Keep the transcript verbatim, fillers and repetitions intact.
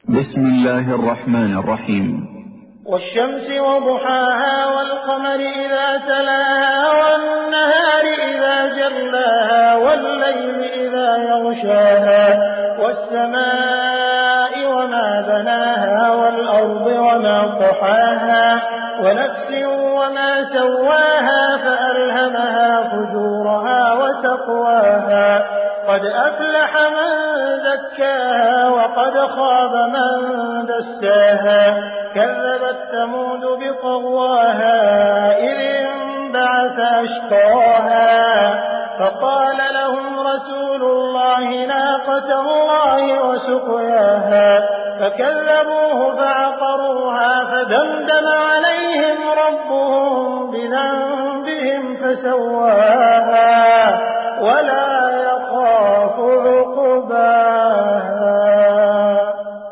بسم الله الرحمن الرحيم. والشمس وضحاها والقمر إذا تلاها والنهار إذا جلاها والليل إذا يغشاها والسماء وما بناها والأرض وما طحاها ونفس وما سواها فألهمها فجورها وتقواها قد أفلح من زكاها وقد خاب من دساها كذبت ثمود بطغواها إذ انبعث أشقاها فقال لهم رسول الله ناقة الله وسقياها فكذبوه فعقروها فدمدم عليهم ربهم بذنبهم فسواها ولا